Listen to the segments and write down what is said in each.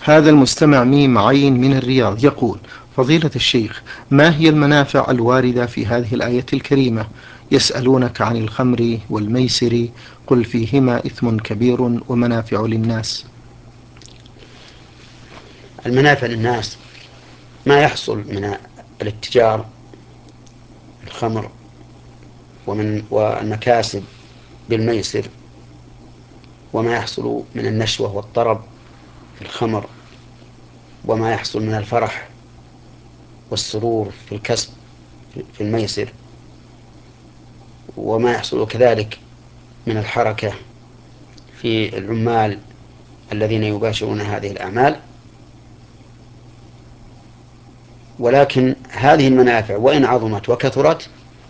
هذا المستمع ميم عين من الرياض يقول: فضيلة الشيخ، ما هي المنافع الواردة في هذه الآية الكريمة؟ يسألونك عن الخمر والميسر، قل فيهما إثم كبير ومنافع للناس. المنافع للناس ما يحصل من الاتجار الخمر والمكاسب بالميسر، وما يحصل من النشوة والطرب في الخمر، وما يحصل من الفرح والسرور في الكسب في الميسر، وما يحصل كذلك من الحركة في العمال الذين يباشرون هذه الأعمال. ولكن هذه المنافع وإن عظمت وكثرت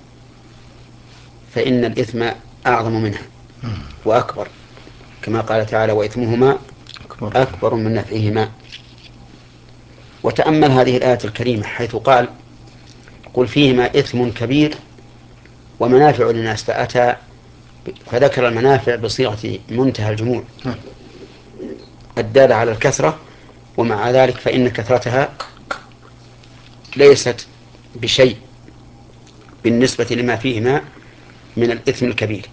فإن الإثم أعظم منها وأكبر، كما قال تعالى: وإثمهما أكبر من نفعهما. وتأمل هذه الآية الكريمة حيث قال: قل فيهما إثم كبير ومنافع للناس، فذكر المنافع بصيغة منتهى الجموع الدالة على الكثرة، ومع ذلك فإن كثرتها ليست بشيء بالنسبة لما فيهما من الإثم الكبير.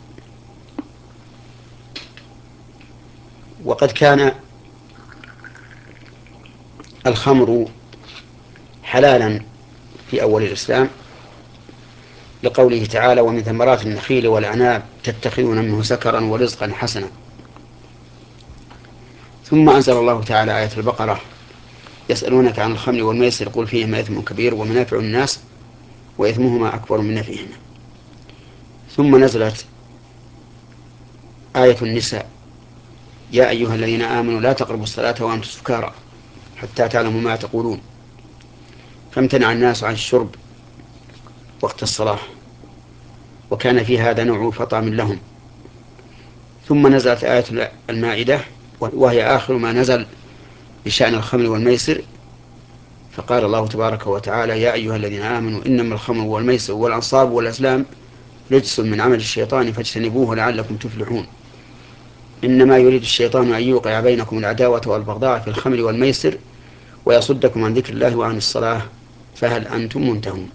وقد كان الخمر حلالا في أول الإسلام، لقوله تعالى: ومن ثمرات النخيل والأعناب تتخذون منه سكرا ورزقا حسنا. ثم أنزل الله تعالى آية البقرة: يسألونك عن الخمر والميسر قل فيهما إثم كبير ومنافع الناس وإثمهما أكبر من نفعهما. ثم نزلت آية النساء: يا أيها الذين آمنوا لا تقربوا الصلاة وأنتم سكارى حتى تعلموا ما تقولون. فامتنع الناس عن الشرب وقت الصلاة، وكان في هذا نوع فطام لهم. ثم نزلت آية المائدة وهي آخر ما نزل بشأن الخمر والميسر، فقال الله تبارك وتعالى: يا أيها الذين آمنوا إنما الخمر والميسر والأنصاب والأزلام رجس من عمل الشيطان فاجتنبوه لعلكم تفلحون. إنما يريد الشيطان أن يوقع بينكم العداوة والبغضاء في الخمر والميسر ويصدكم عن ذكر الله وعن الصلاة فهل أنتم منتهون.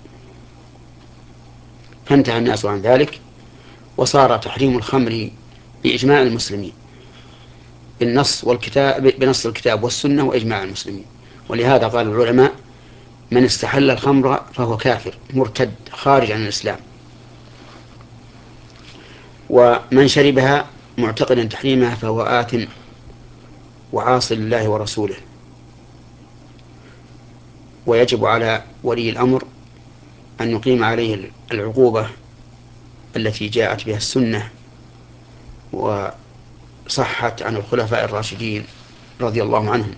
فانتهى الناس عن ذلك، وصار تحريم الخمر بإجماع المسلمين بنص الكتاب والسنة وإجماع المسلمين. ولهذا قال العلماء: من استحل الخمر فهو كافر مرتد خارج عن الإسلام، ومن شربها معتقدا تحريمها فهو آثم وعاصي لله ورسوله. ويجب على ولي الأمر أن يقيم عليه العقوبة التي جاءت بها السنة وصحت عن الخلفاء الراشدين رضي الله عنهم.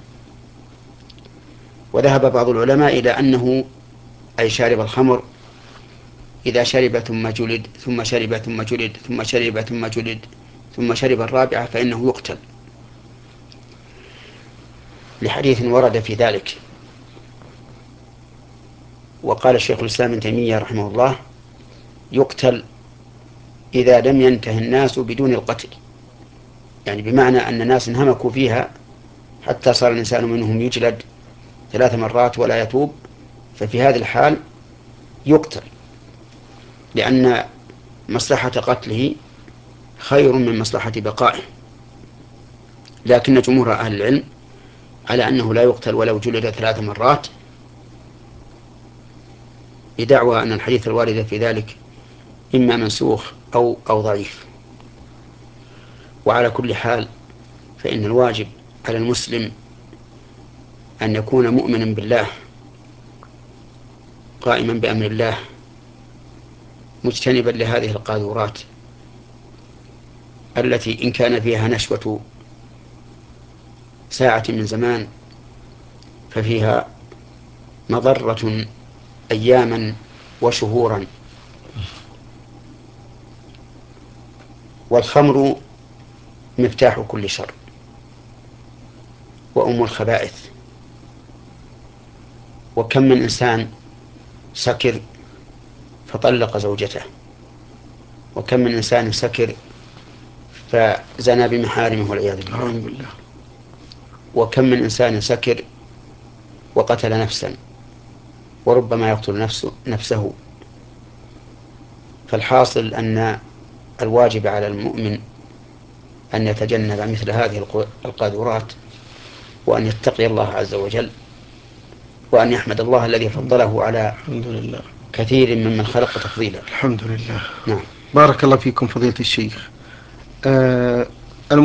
وذهب بعض العلماء إلى أنه أي شارب الخمر إذا شرب ثم جلد ثم شرب ثم جلد ثم شرب ثم جلد ثم شرب الرابعة فإنه يقتل، لحديث ورد في ذلك. وقال الشيخ الإسلام ابن تيمية رحمه الله: يقتل إذا لم ينته الناس بدون القتل، يعني بمعنى أن الناس انهمكوا فيها حتى صار الإنسان منهم يجلد 3 مرات ولا يتوب، ففي هذه الحال يقتل، لأن مصلحة قتله خير من مصلحة بقائه. لكن جمهور أهل العلم على أنه لا يقتل ولو جلد 3 مرات، بدعوى أن الحديث الوارد في ذلك إما منسوخ أو ضعيف. وعلى كل حال فإن الواجب على المسلم أن يكون مؤمنا بالله قائما بأمر الله مجتنبا لهذه القاذورات التي إن كان فيها نشوة ساعة من زمان ففيها مضرة أياما وشهورا. والخمر مفتاح كل شر وأم الخبائث. وكم من إنسان سكر فطلق زوجته، وكم من إنسان سكر فزنى بمحارمه والعياذ بالله. وكم من إنسان سكر وقتل نفسا، وربما يقتل نفسه. فالحاصل أن الواجب على المؤمن أن يتجنب مثل هذه القاذورات، وأن يتقي الله عز وجل، وأن يحمد الله الذي فضله على الحمد لله كثير ممن خلق تفضيلا. الحمد لله. نعم. بارك الله فيكم فضيلة الشيخ.